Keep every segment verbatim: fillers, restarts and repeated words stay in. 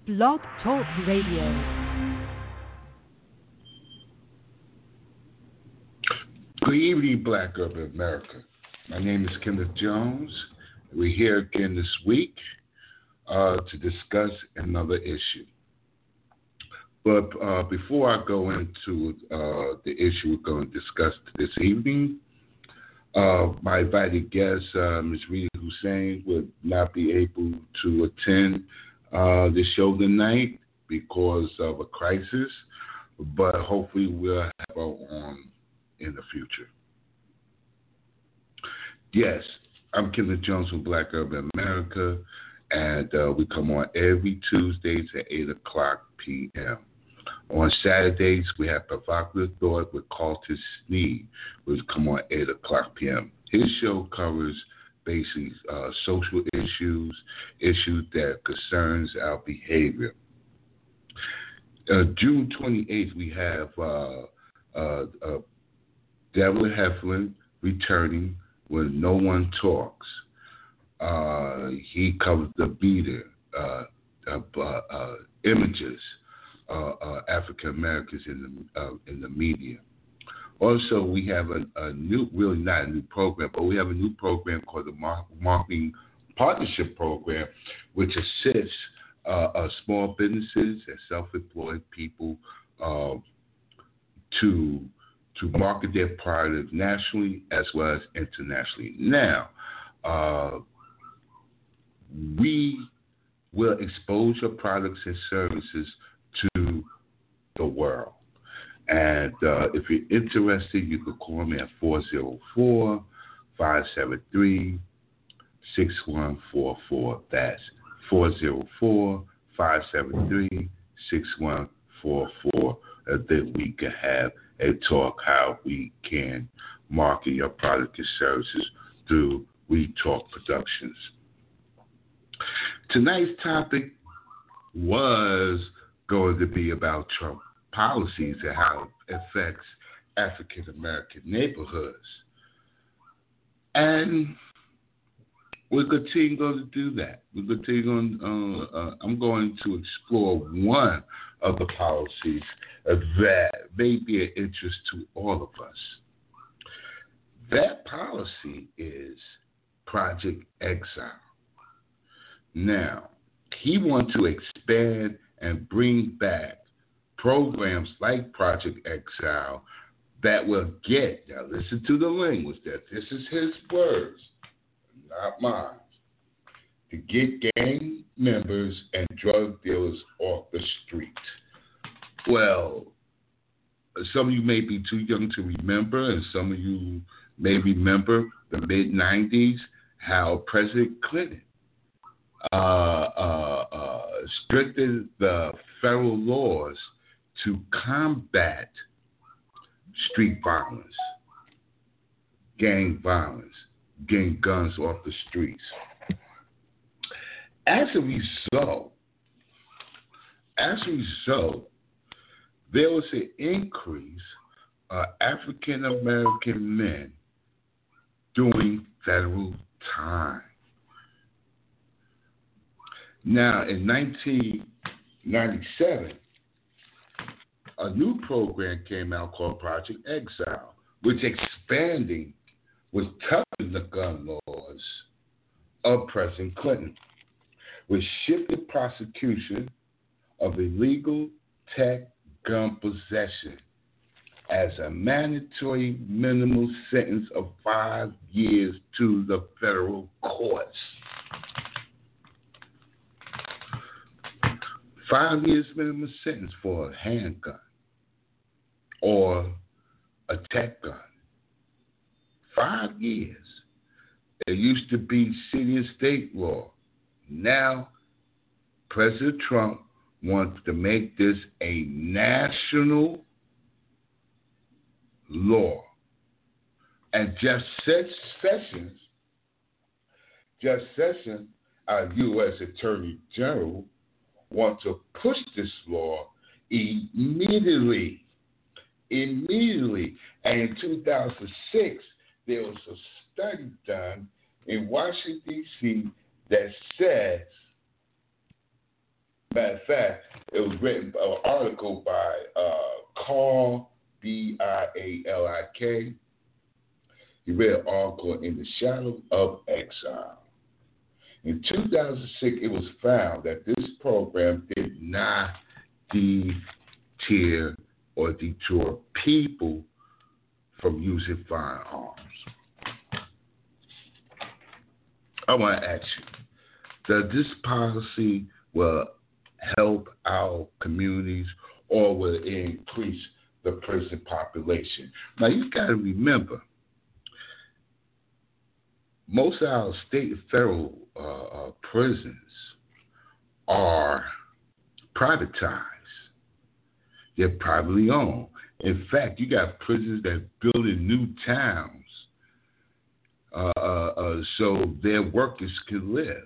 Blog Talk Radio. Good evening, Black Urban America. My name is Kenneth Jones. We're here again this week uh, to discuss another issue. But uh, before I go into uh, the issue we're going to discuss this evening, uh, my invited guest, uh, Miz Rita Hussein, would not be able to attend uh, the show tonight because of a crisis, but hopefully we'll have her on in the future. Yes, I'm Kenneth Jones from Black Urban America, and uh, we come on every Tuesdays at eight o'clock p.m. On Saturdays, we have Provocative Thought with Carlton Sneed, which come on eight o'clock p.m. His show covers basically uh, social issues, issues that concerns our behavior. Uh, June twenty-eighth, we have uh, uh, uh, Devlin Heflin returning when No One Talks. Uh, he covers the beater, uh, uh, uh, images, uh, uh, African Americans in the uh, in the media. Also, we have a, a new, really not a new program, but we have a new program called the Mar- Marketing Partnership Program, which assists uh, uh, small businesses and self-employed people uh, to to market their products nationally as well as internationally. Now, uh, we will expose your products and services to the world. And uh, if you're interested, you can call me at four oh four, five seven three, six one four four. That's four oh four, five seven three, six one four four. And then we can have a talk how we can market your product and services through We Talk Productions. Tonight's topic was going to be about Trump policies and how it affects African American neighborhoods. And we're continue going to do that. We're continue going, uh, uh, I'm going to explore one of the policies that may be of interest to all of us. That policy is Project Exile. Now, he wants to expand and bring back programs like Project Exile that will get, now listen to the language, that this is his words, not mine, to get gang members and drug dealers off the street. Well, some of you may be too young to remember, and some of you may remember the mid nineties, how President Clinton uh, uh, uh, strictened the federal laws to combat street violence, gang violence, getting guns off the streets. As a result, as a result, there was an increase of African American men doing federal time. Now, in nineteen ninety-seven, a new program came out called Project Exile, which expanding was toughening the gun laws of President Clinton, which shifted prosecution of illegal tech gun possession as a mandatory minimum sentence of five years to the federal courts. Five years minimum sentence for a handgun or a tech gun. Five years. It used to be city and state law. Now, President Trump wants to make this a national law. And Jeff Sessions, Jeff Sessions, our U S Attorney General, wants to push this law immediately. Immediately. And in two thousand six, there was a study done in Washington, D C that says Matter of fact, it was written an article by uh, Carl B I A L I K. He read an article in the Shadow of Exile. In two thousand six, it was found that this program did not deter or deter people from using firearms. I want to ask you, does this policy will help our communities or will it increase the prison population? Now, you got to remember, most of our state and federal uh, uh, prisons are privatized. They're privately owned. In fact, you got prisons that build in new towns uh, uh, uh, so their workers can live.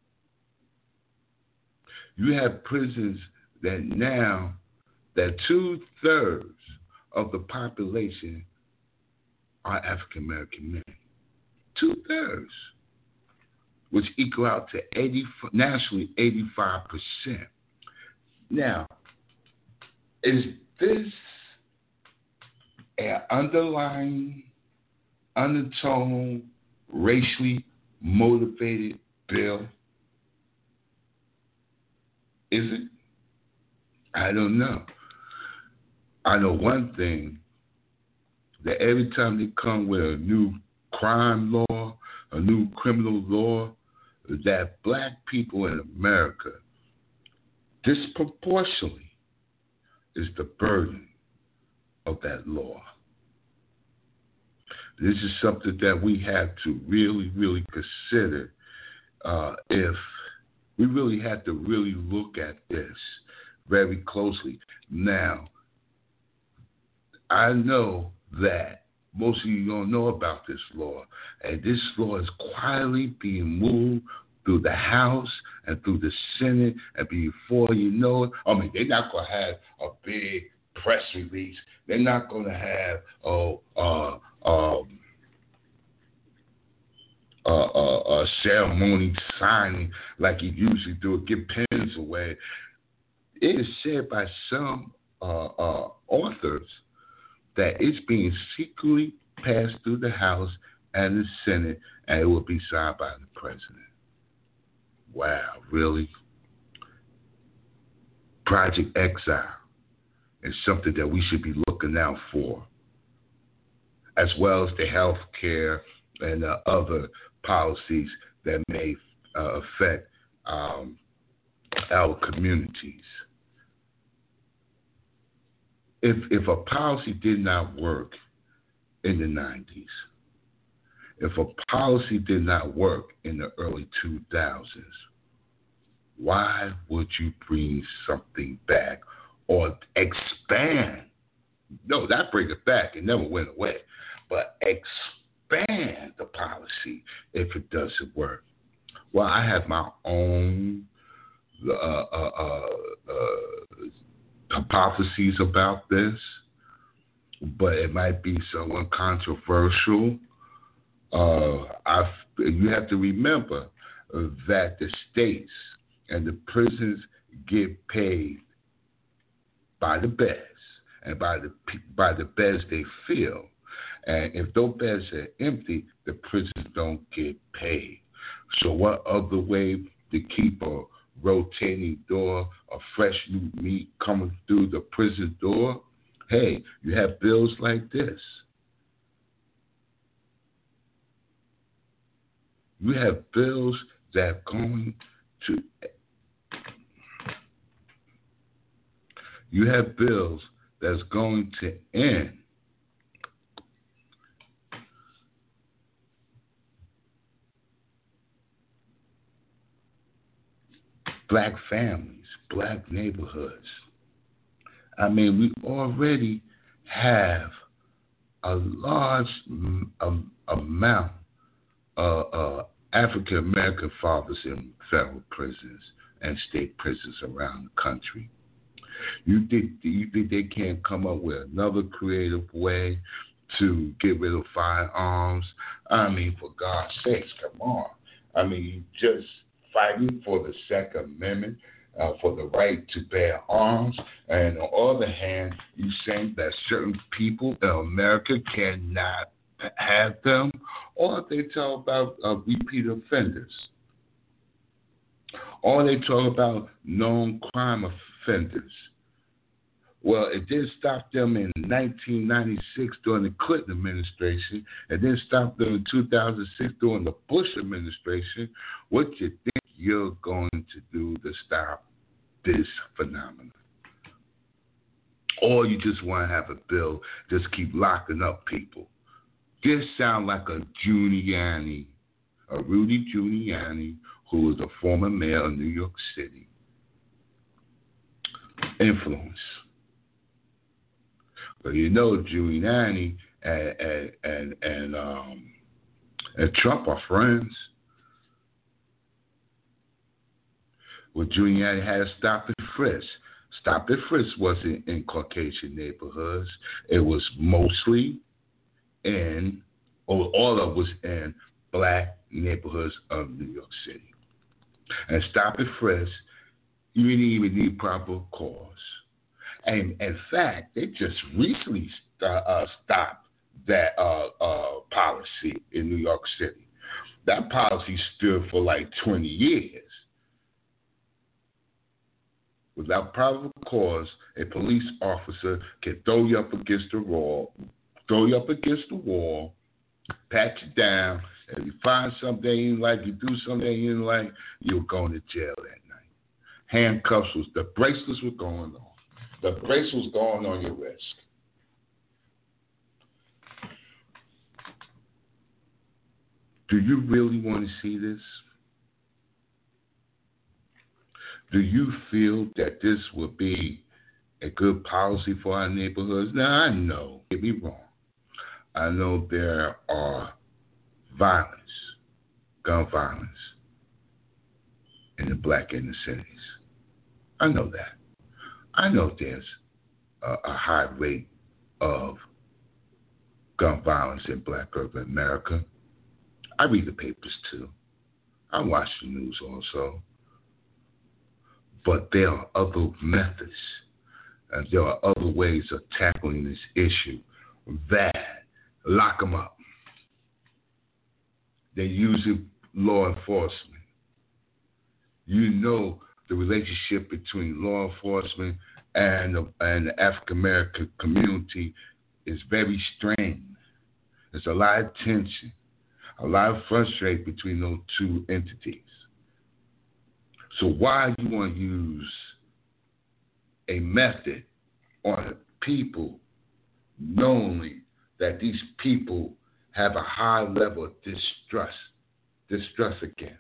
You have prisons that now, that two-thirds of the population are African American men. Two-thirds, which equal out to eighty nationally eighty-five percent. Now, is this an underlying, undertone, racially motivated bill? Is it? I don't know. I know one thing, that every time they come with a new crime law, a new criminal law, that black people in America disproportionately is the burden of that law. This is something that we have to really, really consider uh, if we really have to really look at this very closely. Now, I know that most of you don't know about this law, and this law is quietly being moved through the House and through the Senate, and before you know it, I mean, they're not going to have a big press release. They're not going to have oh, uh, um, uh, uh, a ceremony signing like you usually do, give pens away. It is said by some uh, uh, authors that it's being secretly passed through the House and the Senate, and it will be signed by the president. Wow, really? Project Exile is something that we should be looking out for, as well as the health care and uh, other policies that may uh, affect um, our communities. If if a policy did not work in the nineties, if a policy did not work in the early two thousands, why would you bring something back or expand? No, not bring it back. It never went away. But expand the policy if it doesn't work. Well, I have my own uh, uh, uh, uh, hypotheses about this, but it might be somewhat controversial. Uh, I've, you have to remember that the states and the prisons get paid by the beds and by the by the beds they fill. And if those beds are empty, the prisons don't get paid. So what other way to keep a rotating door of fresh new meat coming through the prison door? Hey, you have bills like this. You have bills that are going to you have bills that's going to end black families, black neighborhoods. I mean, we already have a large um, amount of uh, African American fathers in federal prisons and state prisons around the country. You think you think they can't come up with another creative way to get rid of firearms? I mean, for God's sakes, come on. I mean, you just fighting for the Second Amendment. uh, for the right to bear arms, and on the other hand, you saying that certain people in America cannot have them, or they talk about uh, repeat offenders, or they talk about known crime offenders. Well, it did stop them in nineteen ninety-six during the Clinton administration, and then stopped them in two thousand six during the Bush administration. What do you think you're going to do to stop this phenomenon? Or you just want to have a bill, just keep locking up people? This sounds like a Giuliani, a Rudy Giuliani, who was a former mayor of New York City. Influence. But you know, Giuliani and and and, and, um, and Trump are friends. Well, Giuliani had a stop and frisk. Stop and frisk wasn't in Caucasian neighborhoods. It was mostly in, or all of it was in black neighborhoods of New York City. And stop and frisk, you didn't even need probable cause. And in fact, they just recently st- uh, stopped that uh, uh, policy in New York City. That policy stood for like twenty years. Without probable cause, a police officer can throw you up against the wall, throw you up against the wall, pat you down. If you find something you didn't like, you do something you didn't like, you're going to jail that night. Handcuffs was, the bracelets were going on. The brace was going on your wrist. Do you really want to see this? Do you feel that this would be a good policy for our neighborhoods? Now, I know, get me wrong. I know there are violence, gun violence in the black inner cities. I know that. I know there's a, a high rate of gun violence in black urban America. I read the papers too. I watch the news also. But there are other methods, and there are other ways of tackling this issue that lock them up. They're using law enforcement. You know the relationship between law enforcement and the, and the African American community is very strained. There's a lot of tension, a lot of frustration between those two entities. So why you want to use a method on people knowing that these people have a high level of distrust, distrust against?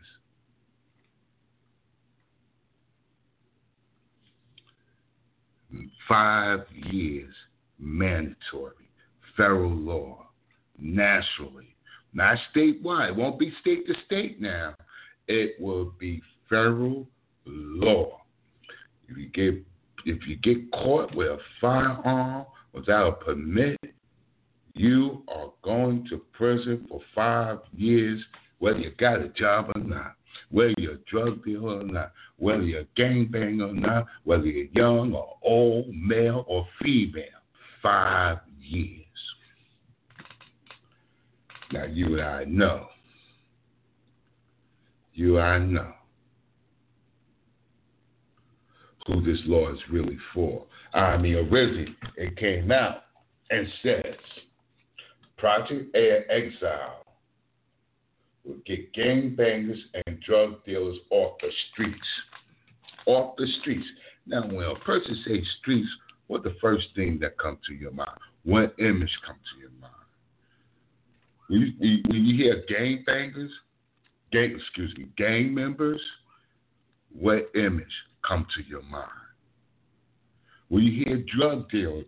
Five years mandatory, federal law, nationally, not statewide. It won't be state to state now. It will be federal law. If you get if you get caught with a firearm without a permit, you are going to prison for five years, whether you got a job or not, whether you're a drug dealer or not, whether you're a gangbanger or not, whether you're young or old, male or female. Five years. Now, you and I know. You and I know who this law is really for. I mean, originally, it came out and says, Project Exile will get gangbangers and drug dealers off the streets. Off the streets. Now, when a person says streets, what's the first thing that comes to your mind? What image comes to your mind? When you, when you hear gangbangers, gang, excuse me, gang members, what image comes to your mind? When you hear drug dealers,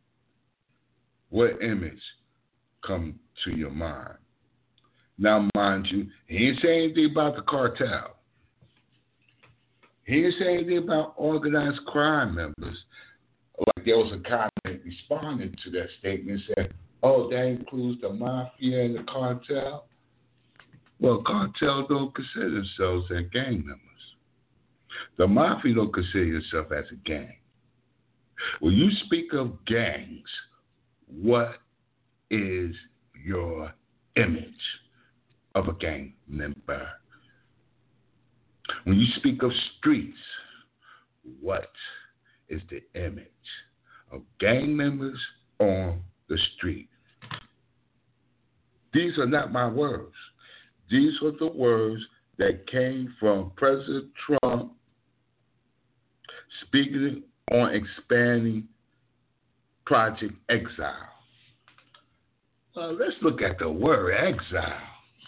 what image comes to your mind? Now, mind you, he ain't saying anything about the cartel. He ain't saying anything about organized crime members. Like there was a comment responding to that statement and said, oh, that includes the mafia and the cartel? Well, cartels don't consider themselves as gang members. The Mafia don't consider yourself as a gang. When you speak of gangs, what is your image of a gang member? When you speak of streets, what is the image of gang members on the street? These are not my words. These are the words that came from President Trump speaking on expanding Project Exile. Well, let's look at the word exile.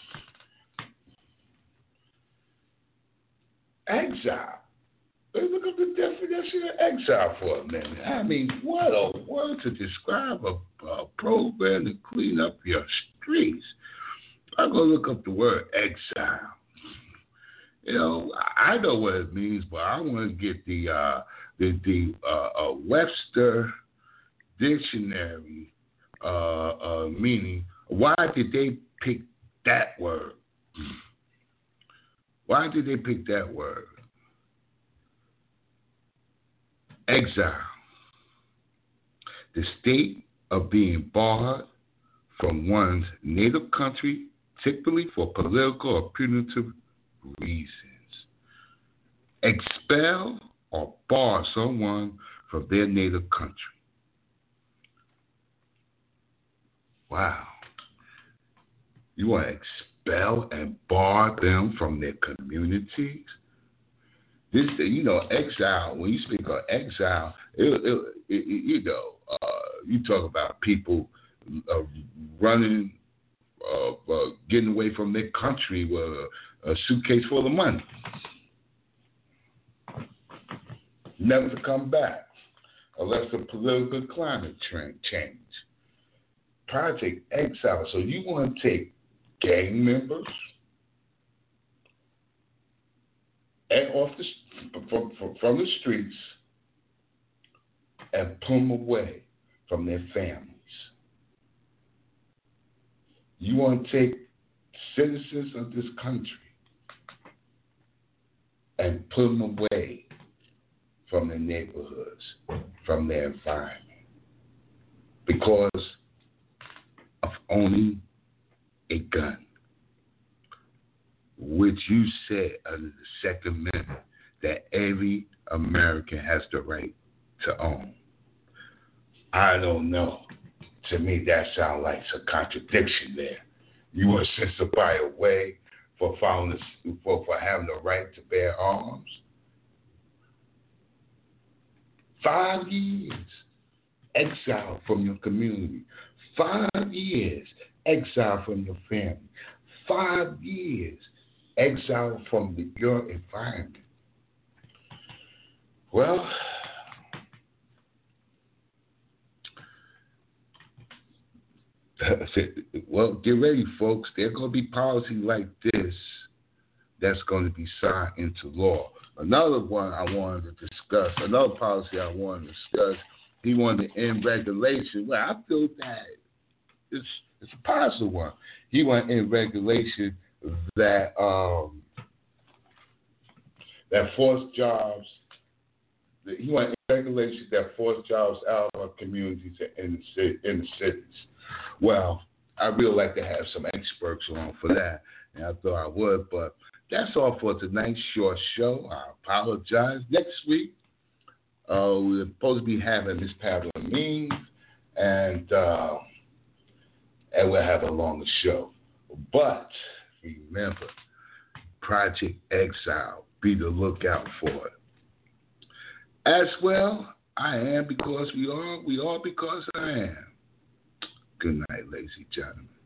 Exile. Let's look at the definition of exile for a minute. I mean, what a word to describe a, a program to clean up your streets. I'm going to look up the word exile. You know, I know what it means, but I want to get the uh, the, the uh, uh, Webster Dictionary uh, uh, meaning. Why did they pick that word? Why did they pick that word? Exile. The state of being barred from one's native country, typically for political or punitive reasons. Expel or bar someone from their native country. Wow. You want to expel and bar them from their communities? This, you know, exile, when you speak of exile, it, it, it, you know, uh, you talk about people uh, running, uh, uh, getting away from their country with a, a suitcase full of money. Never to come back unless the political climate trend change. Project Exile. So you want to take gang members and off the from, from, from the streets and pull them away from their families. You want to take citizens of this country and pull them away from their neighborhoods, from their environment, because of owning a gun, which you said under the Second Amendment that every American has the right to own. I don't know. To me, that sounds like a contradiction there. You want to send somebody away for, following the, for, for having the right to bear arms? Five years exile from your community. Five years exile from your family. Five years exile from the, your environment. Well, well, get ready, folks. There's going to be policy like this that's going to be signed into law. Another one I wanted to discuss, another policy I wanted to discuss, he wanted to end regulation. Well, I feel that it's, it's a positive one. He wanted to end regulation that um, that forced jobs. He wanted to end regulation that forced jobs out of our communities and in the, in the cities. Well, I really like to have some experts on for that, and I thought I would, but that's all for tonight's short show. I apologize. Next week, uh, we're supposed to be having Miss Pamela Means, and uh, and we'll have a longer show. But remember, Project Exile, be the lookout for it. As well, I am because we are, we are because I am. Good night, ladies and gentlemen.